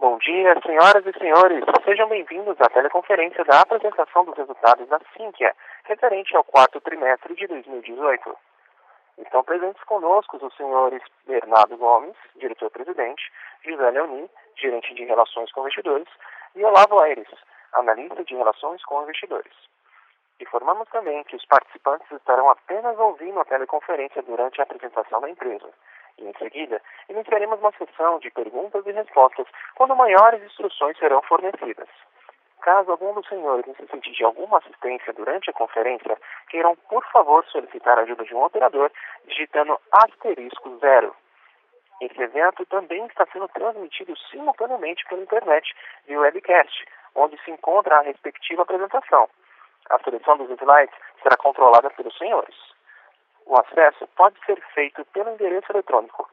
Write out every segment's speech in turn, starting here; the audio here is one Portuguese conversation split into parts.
Bom dia, senhoras e senhores. Sejam bem-vindos à teleconferência da apresentação dos resultados da Sinqia, referente ao quarto trimestre de 2018. Estão presentes conosco os senhores Bernardo Gomes, diretor-presidente, José Leoni, gerente de Relações com Investidores, e Olavo Aires, analista de Relações com Investidores. Informamos também que os participantes estarão apenas ouvindo a teleconferência durante a apresentação da empresa. E, em seguida, iniciaremos uma sessão de perguntas e respostas, quando maiores instruções serão fornecidas. Caso algum dos senhores necessite de alguma assistência durante a conferência, queiram, por favor, solicitar a ajuda de um operador, digitando *0. Esse evento também está sendo transmitido simultaneamente pela internet via webcast, onde se encontra a respectiva apresentação. A seleção dos slides será controlada pelos senhores. O acesso pode ser feito pelo endereço eletrônico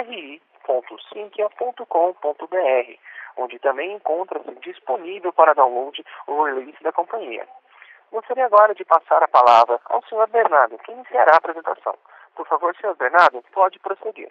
ri.sinqia.com.br, onde também encontra-se disponível para download o release da companhia. Gostaria agora de passar a palavra ao Sr. Bernardo, que iniciará a apresentação. Por favor, Sr. Bernardo, pode prosseguir.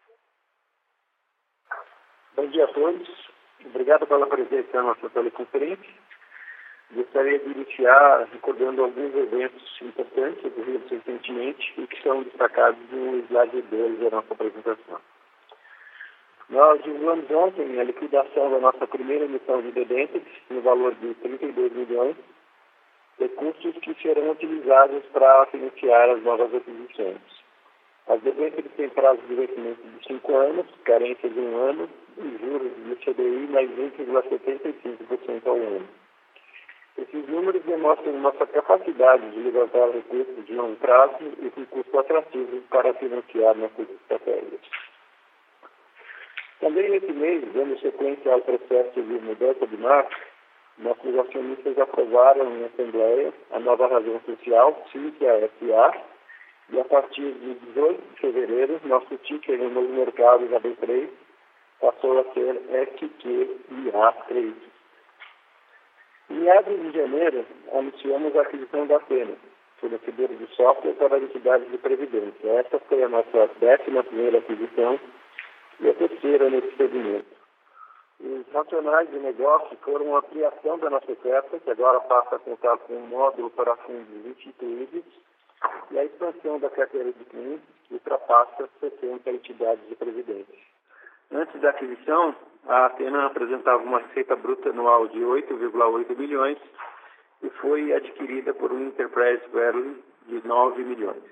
Bom dia a todos. Obrigado pela presença na nossa teleconferência. Gostaria de iniciar recordando alguns eventos importantes ocorridos recentemente e que são destacados no slide 2 da nossa apresentação. Nós divulgamos ontem a liquidação da nossa primeira emissão de debêntures no valor de 32 milhões, recursos que serão utilizados para financiar as novas aquisições. As debêntures têm prazo de vencimento de 5 anos, carência de 1 ano e juros do CDI mais 20,75% ao ano. Esses números demonstram nossa capacidade de levantar recursos de longo prazo e com custo atrativo para financiar nossas estratégias. Também nesse mês, dando sequência ao processo de mudança de marca, nossos acionistas aprovaram em assembleia a nova razão social, Sinqia SA, e a partir de 18 de fevereiro, nosso ticker no novo mercado da B3 passou a ser SQIA3. Em meados de janeiro, anunciamos a aquisição da Athena, fornecedora de software para entidades de previdência. Esta foi a nossa 11ª aquisição e a terceira nesse segmento. Os racionais de negócio foram a ampliação da nossa oferta, que agora passa a contar com um módulo para fundos instituídos, e a expansão da carteira de clientes, que ultrapassa 60 entidades de previdência. Antes da aquisição, a Athena apresentava uma receita bruta anual de 8,8 milhões e foi adquirida por um Enterprise Value de 9 milhões.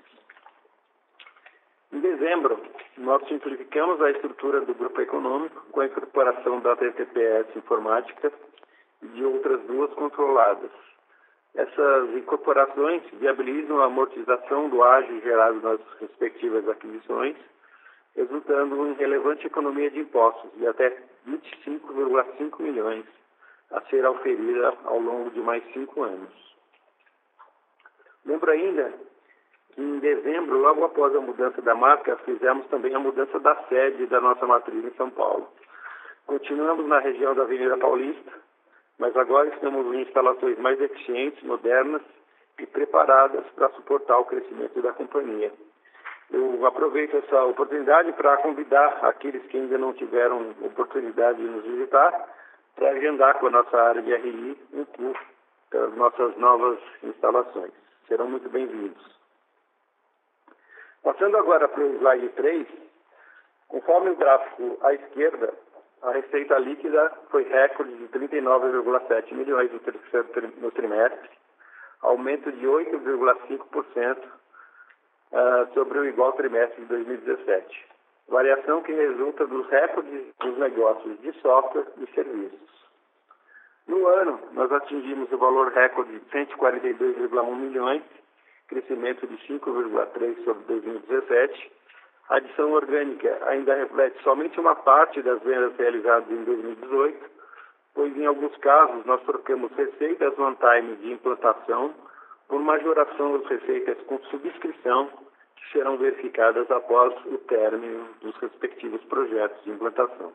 Em dezembro, nós simplificamos a estrutura do grupo econômico com a incorporação da TTPS Informática e de outras duas controladas. Essas incorporações viabilizam a amortização do ágio gerado nas respectivas aquisições, resultando em relevante economia de impostos de até 25,5 milhões a ser auferida ao longo de mais 5 anos. Lembro ainda que em dezembro, logo após a mudança da marca, fizemos também a mudança da sede da nossa matriz em São Paulo. Continuamos na região da Avenida Paulista, mas agora estamos em instalações mais eficientes, modernas e preparadas para suportar o crescimento da companhia. Eu aproveito essa oportunidade para convidar aqueles que ainda não tiveram oportunidade de nos visitar para agendar com a nossa área de RI um tour das nossas novas instalações. Serão muito bem-vindos. Passando agora para o slide 3, conforme o gráfico à esquerda, a receita líquida foi recorde de 39,7 milhões no trimestre, aumento de 8,5%, sobre o igual trimestre de 2017. Variação que resulta dos recordes dos negócios de software e serviços. No ano, nós atingimos o valor recorde de 142,1 milhões, crescimento de 5,3% sobre 2017. A adição orgânica ainda reflete somente uma parte das vendas realizadas em 2018, pois em alguns casos nós trocamos receitas one-time de implantação por majoração das receitas com subscrição que serão verificadas após o término dos respectivos projetos de implantação.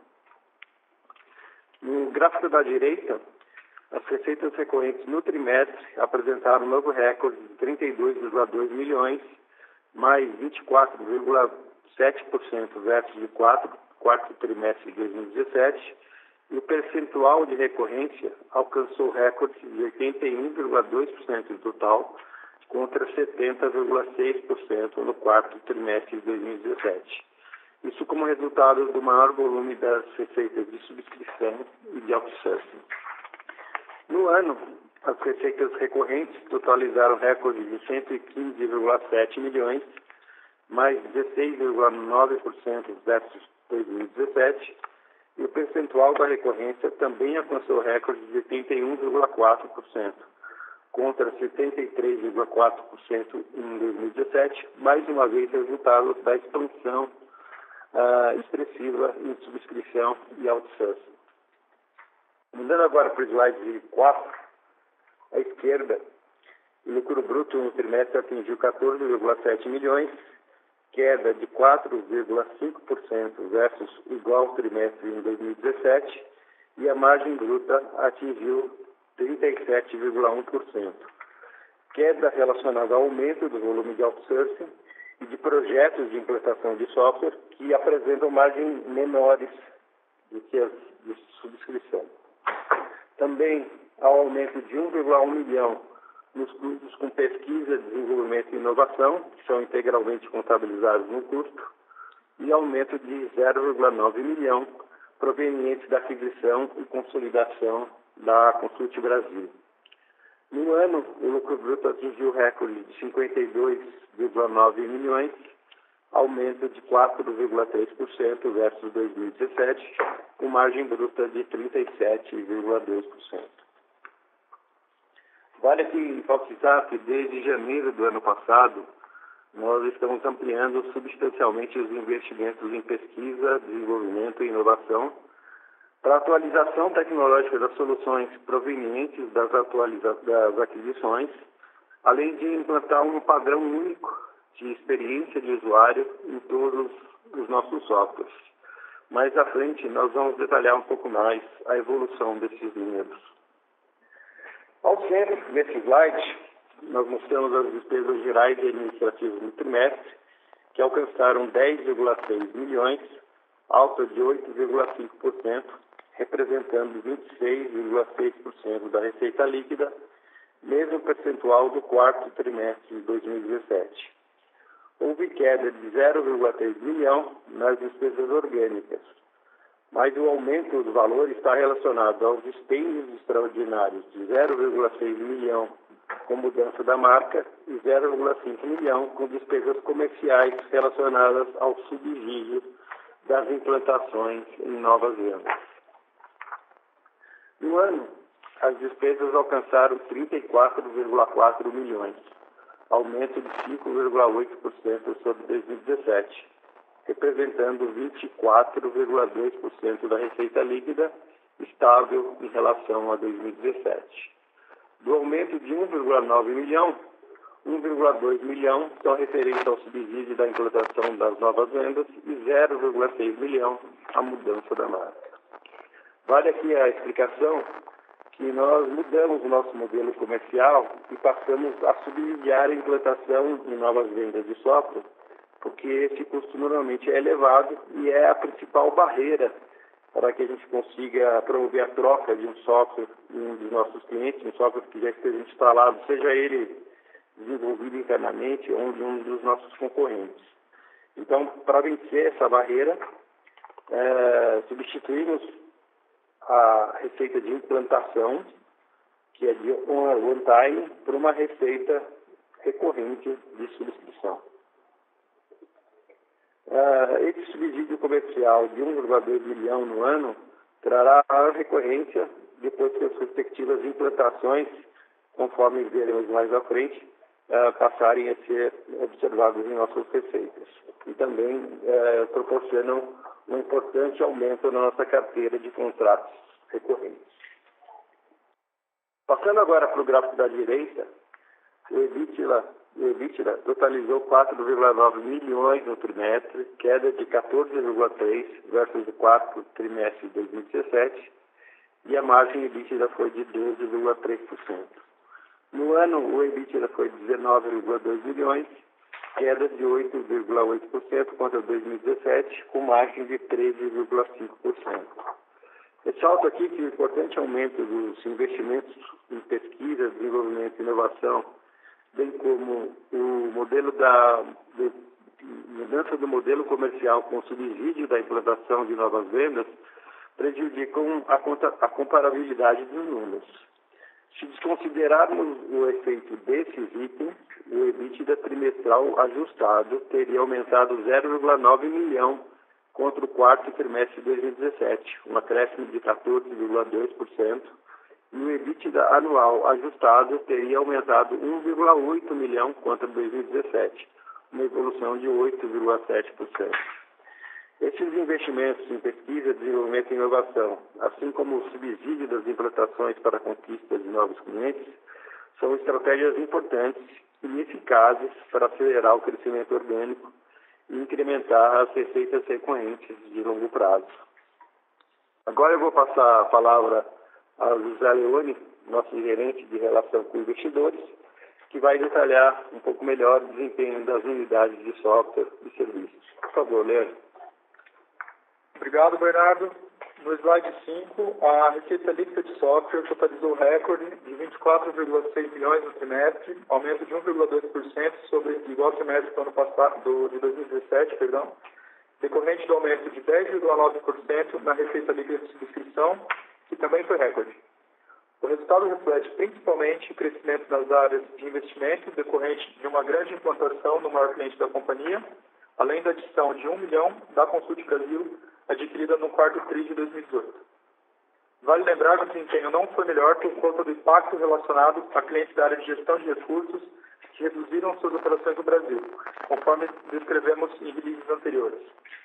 No gráfico da direita, as receitas recorrentes no trimestre apresentaram um novo recorde de 32,2 milhões, mais 24,7% versus o quarto trimestre de 2017 E o percentual de recorrência alcançou recorde de 81,2% do total, contra 70,6% no quarto trimestre de 2017. Isso como resultado do maior volume das receitas de subscrição e de outsourcing. No ano, as receitas recorrentes totalizaram recorde de 115,7 milhões, mais 16,9% versus 2017, e o percentual da recorrência também alcançou recorde de 81,4%, contra 73,4% em 2017, mais uma vez resultado da expansão expressiva em subscrição e outsourcing. Mudando agora para o slide 4, à esquerda, o lucro bruto no trimestre atingiu 14,7 milhões, queda de 4,5% versus o igual trimestre em 2017, e a margem bruta atingiu 37,1%. Queda relacionada ao aumento do volume de outsourcing e de projetos de implantação de software que apresentam margens menores do que as de subscrição. Também ao aumento de 1,1 milhão nos custos com pesquisa, desenvolvimento e inovação, que são integralmente contabilizados no custo, e aumento de 0,9 milhão provenientes da aquisição e consolidação da Consult Brasil. No ano, o lucro bruto atingiu o recorde de 52,9 milhões, aumento de 4,3% versus 2017, com margem bruta de 37,2%. Vale aqui enfatizar que desde janeiro do ano passado, nós estamos ampliando substancialmente os investimentos em pesquisa, desenvolvimento e inovação para a atualização tecnológica das soluções provenientes das aquisições, além de implantar um padrão único de experiência de usuário em todos os nossos softwares. Mais à frente, nós vamos detalhar um pouco mais a evolução desses números. Ao centro desse slide, nós mostramos as despesas gerais e administrativas no trimestre, que alcançaram 10,6 milhões, alta de 8,5%, representando 26,6% da receita líquida, mesmo percentual do quarto trimestre de 2017. Houve queda de 0,3 milhão nas despesas orgânicas, mas o aumento do valor está relacionado aos dispêndios extraordinários de 0,6 milhão com mudança da marca e 0,5 milhão com despesas comerciais relacionadas ao subsídio das implantações em novas vendas. No ano, as despesas alcançaram 34,4 milhões, aumento de 5,8% sobre 2017, representando 24,2% da receita líquida, estável em relação a 2017. Do aumento de 1,9 milhão, 1,2 milhão são referentes ao subsídio da implantação das novas vendas e 0,6 milhão à mudança da marca. Vale aqui a explicação que nós mudamos o nosso modelo comercial e passamos a subsidiar a implantação em novas vendas de software, porque esse custo normalmente é elevado e é a principal barreira para que a gente consiga promover a troca de um software em um dos nossos clientes, um software que já esteja instalado, seja ele desenvolvido internamente ou de um dos nossos concorrentes. Então, para vencer essa barreira, substituímos a receita de implantação, que é de one time, por uma receita recorrente de subscrição. Esse subsídio comercial de 1,2 milhão no ano trará a recorrência depois que as respectivas implantações, conforme veremos mais à frente, passarem a ser observadas em nossas receitas. E também proporcionam um importante aumento na nossa carteira de contratos recorrentes. Passando agora para o gráfico da direita, o EBITDA totalizou 4,9 milhões no trimestre, queda de 14,3% versus o quarto trimestre de 2017, e a margem EBITDA foi de 12,3%. No ano, o EBITDA foi de 19,2 milhões, queda de 8,8% contra 2017, com margem de 13,5%. Ressalto aqui que o importante aumento dos investimentos em pesquisa, desenvolvimento e inovação, bem como o modelo mudança do modelo comercial com subsídio da implantação de novas vendas, prejudicam a comparabilidade dos números. Se desconsiderarmos o efeito desses itens, o EBITDA trimestral ajustado teria aumentado 0,9 milhão contra o quarto trimestre de 2017, um acréscimo de 14,2%, e o EBITDA anual ajustado teria aumentado 1,8 milhão contra 2017, uma evolução de 8,7%. Esses investimentos em pesquisa, desenvolvimento e inovação, assim como o subsídio das implantações para a conquista de novos clientes, são estratégias importantes e eficazes para acelerar o crescimento orgânico e incrementar as receitas recorrentes de longo prazo. Agora eu vou passar a palavra a José Leone, nosso gerente de relação com investidores, que vai detalhar um pouco melhor o desempenho das unidades de software e serviços. Por favor, Leone. Obrigado, Bernardo. No slide 5, a receita líquida de software totalizou recorde de 24,6 milhões no trimestre, aumento de 1,2% sobre o igual trimestre do ano passado, de 2017, decorrente do aumento de 10,9% na receita líquida de subscrição, que também foi recorde. O resultado reflete principalmente o crescimento nas áreas de investimento decorrente de uma grande implantação no maior cliente da companhia, além da adição de 1 milhão da Consult Brasil, adquirida no quarto TRI de 2018. Vale lembrar que o desempenho não foi melhor por conta do impacto relacionado a clientes da área de gestão de recursos que reduziram suas operações no Brasil, conforme descrevemos em releases anteriores.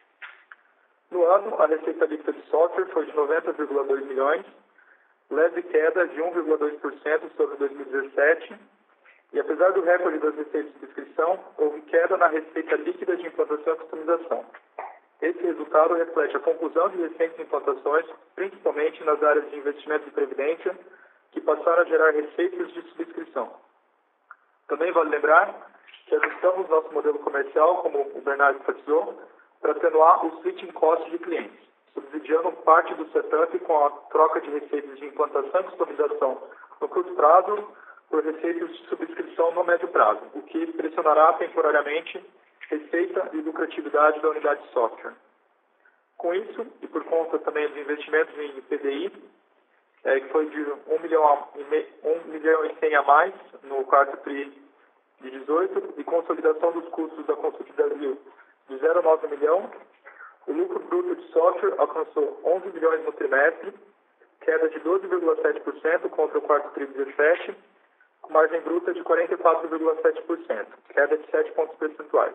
No ano, a receita líquida de software foi de 90,2 milhões, leve queda de 1,2% sobre 2017, e apesar do recorde das receitas de subscrição, houve queda na receita líquida de implantação e customização. Esse resultado reflete a conclusão de recentes implantações, principalmente nas áreas de investimento e previdência, que passaram a gerar receitas de subscrição. Também vale lembrar que ajustamos nosso modelo comercial, como o Bernardo enfatizou, para atenuar o switching cost de clientes, subsidiando parte do setup com a troca de receitas de implantação e customização no curto prazo por receitas de subscrição no médio prazo, o que pressionará temporariamente receita e lucratividade da unidade de software. Com isso, e por conta também dos investimentos em PDI, que foi de 1 milhão e 100 a mais no quarto TRI de 18, e consolidação dos custos da Consult Brasil de 0,9 milhão, o lucro bruto de software alcançou 11 milhões no trimestre, queda de 12,7% contra o quarto TRI de 17, com margem bruta de 44,7%, queda de 7 pontos percentuais.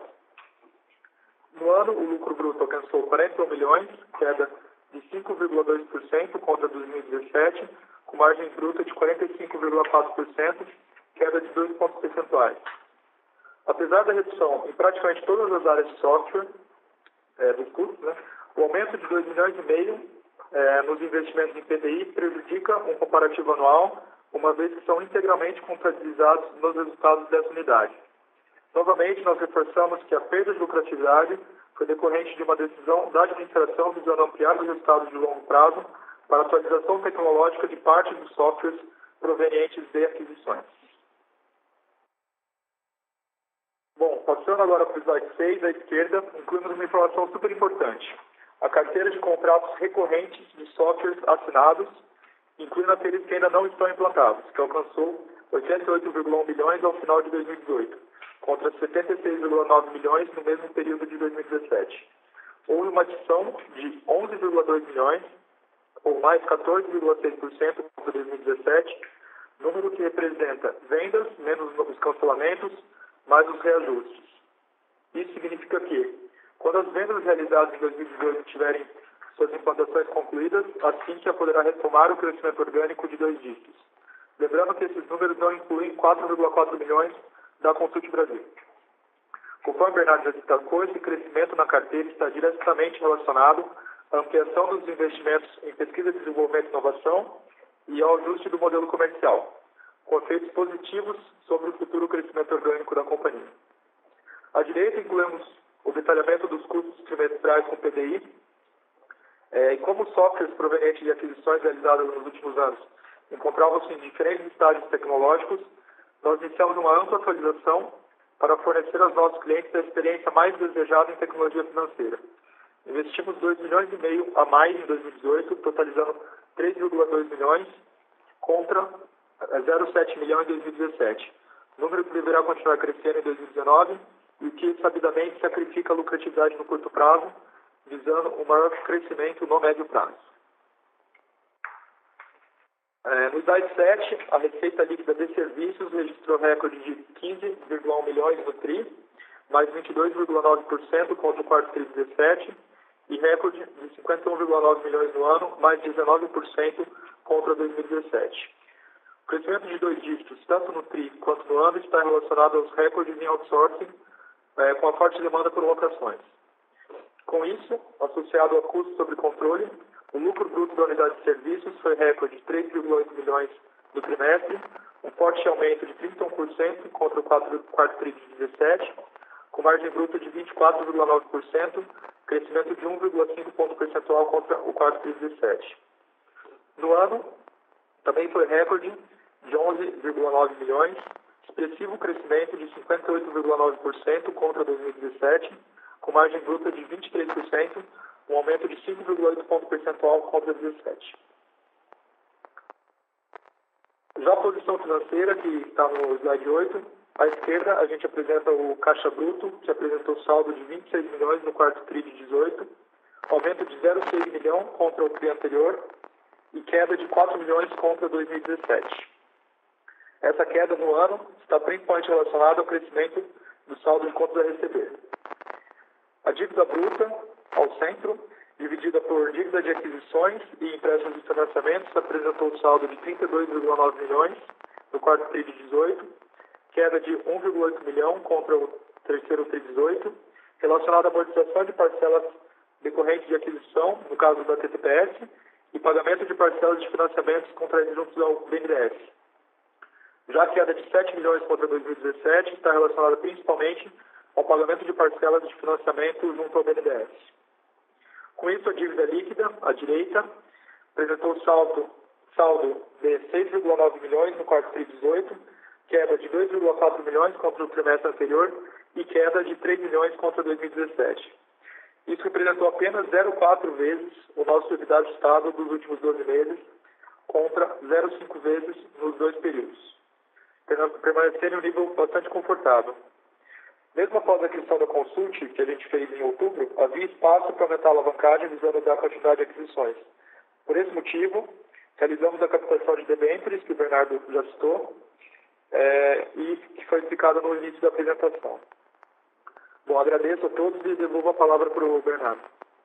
No ano, o lucro bruto alcançou 41 milhões, queda de 5,2% contra 2017, com margem bruta de 45,4%, queda de 2 pontos percentuais. Apesar da redução em praticamente todas as áreas de software, dos custos, o aumento de 2 milhões e meio nos investimentos em PDI prejudica um comparativo anual, uma vez que são integralmente contabilizados nos resultados dessa unidade. Novamente, nós reforçamos que a perda de lucratividade foi decorrente de uma decisão da administração visando ampliar os resultados de longo prazo para atualização tecnológica de parte dos softwares provenientes de aquisições. Bom, passando agora para o slide 6, à esquerda, incluímos uma informação super importante. A carteira de contratos recorrentes de softwares assinados, incluindo aqueles que ainda não estão implantados, que alcançou 88,1 milhões ao final de 2018. Contra 76,9 milhões no mesmo período de 2017. Houve uma adição de 11,2 milhões, ou mais 14,6% contra 2017, número que representa vendas menos os cancelamentos, mais os reajustes. Isso significa que, quando as vendas realizadas em 2018 tiverem suas implantações concluídas, a Sinqia poderá retomar o crescimento orgânico de 2 dígitos. Lembrando que esses números não incluem 4,4 milhões da Consult Brasil. Conforme o Bernardo já destacou, esse crescimento na carteira está diretamente relacionado à ampliação dos investimentos em pesquisa, desenvolvimento e inovação e ao ajuste do modelo comercial, com efeitos positivos sobre o futuro crescimento orgânico da companhia. À direita, incluímos o detalhamento dos custos trimestrais com PDI. E como os softwares provenientes de aquisições realizadas nos últimos anos encontravam-se em diferentes estágios tecnológicos, nós iniciamos uma ampla atualização para fornecer aos nossos clientes a experiência mais desejada em tecnologia financeira. Investimos 2,5 milhões a mais em 2018, totalizando 3,2 milhões contra 0,7 milhões em 2017. Número que deverá continuar crescendo em 2019 e que, sabidamente, sacrifica a lucratividade no curto prazo, visando um maior crescimento no médio prazo. No slide 7, a receita líquida de serviços registrou recorde de 15,1 milhões no TRI, mais 22,9% contra o quarto TRI 17, e recorde de 51,9 milhões no ano, mais 19% contra 2017. O crescimento de 2 dígitos, tanto no TRI quanto no ano, está relacionado aos recordes em outsourcing, com a forte demanda por locações. Com isso, associado ao custo sobre controle, o lucro bruto da unidade de serviços foi recorde de 3,8 milhões no trimestre, um forte aumento de 31% contra o quarto TRI de 17, com margem bruta de 24,9%, crescimento de 1,5 ponto percentual contra o quarto TRI de 17. No ano, também foi recorde de 11,9 milhões, expressivo crescimento de 58,9% contra 2017, com margem bruta de 23%, um aumento de 5,8 ponto percentual contra 2017. Já a posição financeira, que está no slide 8, à esquerda a gente apresenta o caixa bruto, que apresentou saldo de 26 milhões no quarto TRI de 18, aumento de 0,6 milhão contra o TRI anterior e queda de 4 milhões contra 2017. Essa queda no ano está principalmente relacionada ao crescimento do saldo de contas a receber. A dívida bruta, ao centro, dividida por dívida de aquisições e empréstimos de financiamentos, apresentou saldo de 32,9 milhões no quarto TRI de 18, queda de 1,8 milhão contra o terceiro TRI de 18, relacionada à amortização de parcelas decorrentes de aquisição, no caso da TTPS, e pagamento de parcelas de financiamentos contraídos juntos ao BNDES. Já a queda de 7 milhões contra 2017 está relacionada principalmente ao pagamento de parcelas de financiamento junto ao BNDES. Com isso, a dívida líquida, à direita, apresentou saldo de 6,9 milhões no quarto TRI 18, queda de 2,4 milhões contra o trimestre anterior e queda de 3 milhões contra 2017. Isso representou apenas 0,4 vezes o nosso EBITDA ajustado dos últimos 12 meses, contra 0,5 vezes nos dois períodos, permanecendo em um nível bastante confortável. Mesmo após a aquisição da Consult, que a gente fez em outubro, havia espaço para aumentar a alavancagem visando dar quantidade de aquisições. Por esse motivo, realizamos a captação de debêntures, que o Bernardo já citou, e que foi explicado no início da apresentação. Bom, agradeço a todos e devolvo a palavra para o Bernardo.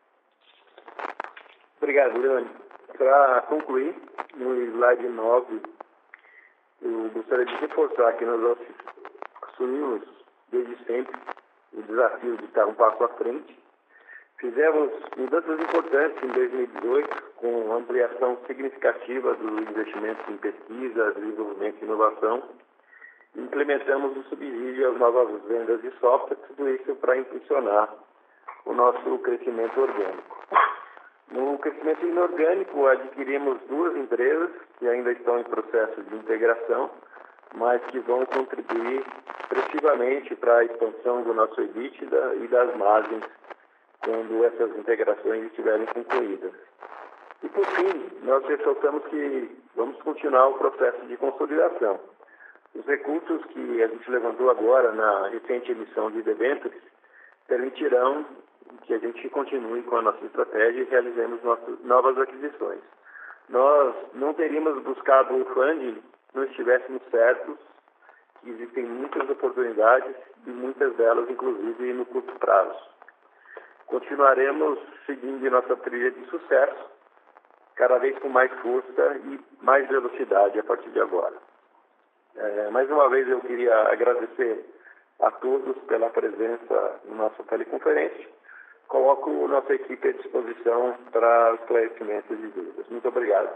Obrigado, Leone. Para concluir, no slide 9, eu gostaria de reforçar que nós assumimos desde sempre o desafio de estar um passo à frente. Fizemos mudanças importantes em 2018, com ampliação significativa dos investimentos em pesquisa, desenvolvimento e inovação. Implementamos o subsídio às novas vendas de software, tudo isso para impulsionar o nosso crescimento orgânico. No crescimento inorgânico, adquirimos 2 empresas que ainda estão em processo de integração, mas que vão contribuir expressivamente para a expansão do nosso EBITDA e das margens quando essas integrações estiverem concluídas. E, por fim, nós ressaltamos que vamos continuar o processo de consolidação. Os recursos que a gente levantou agora na recente emissão de debêntures permitirão que a gente continue com a nossa estratégia e realizemos novas aquisições. Nós não teríamos buscado o funding se não estivéssemos certos que existem muitas oportunidades e muitas delas, inclusive, no curto prazo. Continuaremos seguindo nossa trilha de sucesso, cada vez com mais força e mais velocidade a partir de agora. Mais uma vez eu queria agradecer a todos pela presença na nossa teleconferência. Coloco nossa equipe à disposição para esclarecimentos de dúvidas. Muito obrigado.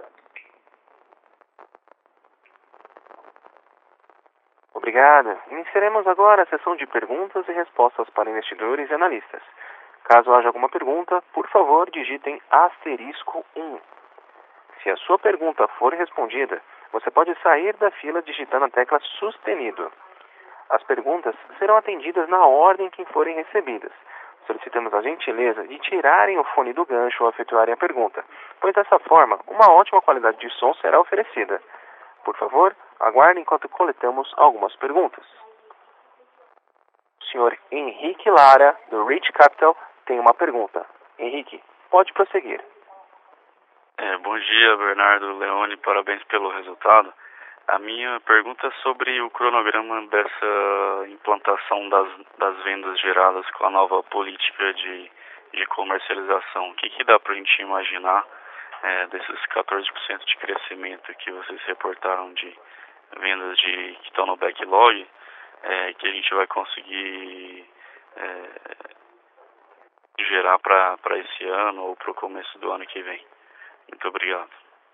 Obrigado. Iniciaremos agora a sessão de perguntas e respostas para investidores e analistas. Caso haja alguma pergunta, por favor, digitem *1. Se a sua pergunta for respondida, você pode sair da fila digitando a tecla sustenido. As perguntas serão atendidas na ordem que forem recebidas. Solicitamos a gentileza de tirarem o fone do gancho ao efetuarem a pergunta, pois dessa forma, uma ótima qualidade de som será oferecida. Por favor, aguardem enquanto coletamos algumas perguntas. O senhor Henrique Lara, do Rich Capital, tem uma pergunta. Henrique, pode prosseguir. Bom dia, Bernardo Leone, parabéns pelo resultado. A minha pergunta é sobre o cronograma dessa implantação das vendas geradas com a nova política de comercialização. O que dá para a gente imaginar desses 14% de crescimento que vocês reportaram de vendas que estão no backlog, que a gente vai conseguir gerar para esse ano ou para o começo do ano que vem? Muito obrigado.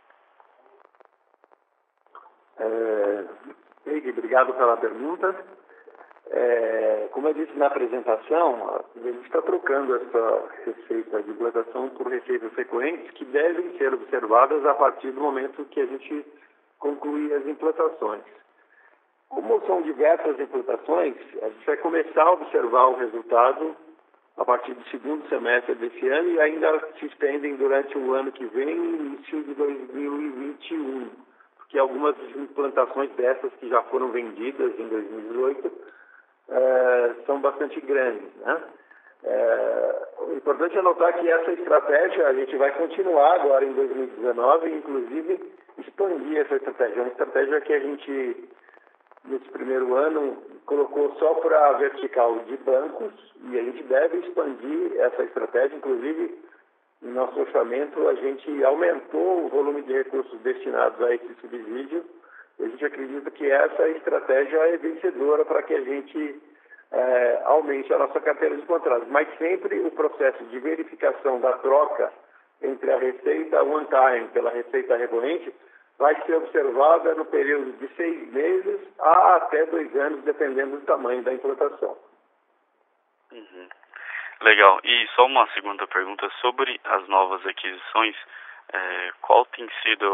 Obrigado pela pergunta. Como eu disse na apresentação, a gente está trocando essa receita de implantação por receitas recorrentes que devem ser observadas a partir do momento que a gente concluir as implantações. Como são diversas implantações, a gente vai começar a observar o resultado a partir do segundo semestre desse ano e ainda se estendem durante o ano que vem e início de 2021, porque algumas implantações dessas que já foram vendidas em 2018 são bastante grandes, né? O importante é notar que essa estratégia a gente vai continuar agora em 2019 e inclusive expandir essa estratégia. É uma estratégia que a gente, nesse primeiro ano, colocou só para a vertical de bancos e a gente deve expandir essa estratégia. Inclusive, no nosso orçamento, a gente aumentou o volume de recursos destinados a esse subsídio. A gente acredita que essa estratégia é vencedora para que a gente aumente a nossa carteira de contratos. Mas sempre o processo de verificação da troca entre a receita one-time pela receita recorrente vai ser observada no período de 6 meses a até 2 anos, dependendo do tamanho da implantação. Uhum. Legal. E só uma segunda pergunta sobre as novas aquisições. Qual tem sido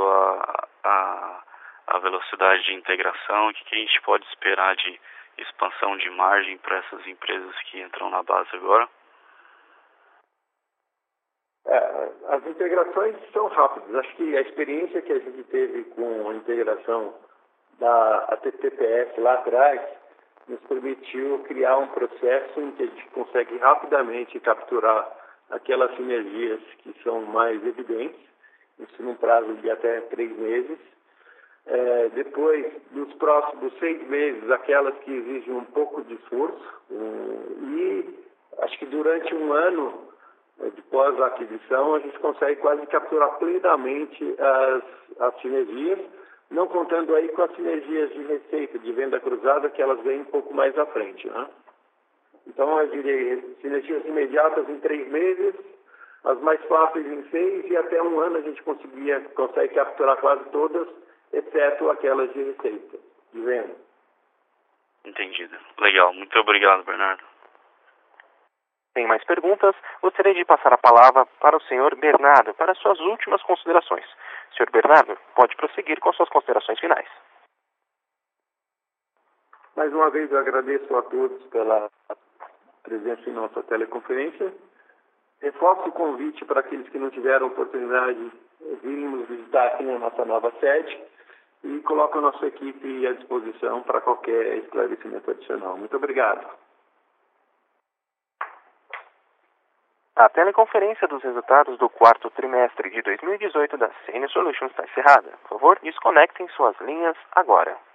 a velocidade de integração? O que a gente pode esperar de expansão de margem para essas empresas que entram na base agora? As integrações são rápidas. Acho que a experiência que a gente teve com a integração da ATTPS lá atrás nos permitiu criar um processo em que a gente consegue rapidamente capturar aquelas sinergias que são mais evidentes, isso num prazo de até 3 meses. Depois, nos próximos 6 meses, aquelas que exigem um pouco de esforço. E acho que durante um ano, depois da aquisição, a gente consegue quase capturar plenamente as sinergias, não contando aí com as sinergias de receita, de venda cruzada, que elas vêm um pouco mais à frente, né? Então, eu diria, sinergias imediatas em 3 meses, as mais fáceis em 6 e até um ano a gente consegue capturar quase todas, exceto aquelas de receita, de venda. Entendido. Legal. Muito obrigado, Bernardo. Tem mais perguntas? Gostaria de passar a palavra para o senhor Bernardo para suas últimas considerações. Senhor Bernardo, pode prosseguir com suas considerações finais. Mais uma vez eu agradeço a todos pela presença em nossa teleconferência. Reforço o convite para aqueles que não tiveram oportunidade de virem nos visitar aqui na nossa nova sede e coloco a nossa equipe à disposição para qualquer esclarecimento adicional. Muito obrigado. A teleconferência dos resultados do quarto trimestre de 2018 da CN Solutions está encerrada. Por favor, desconectem suas linhas agora.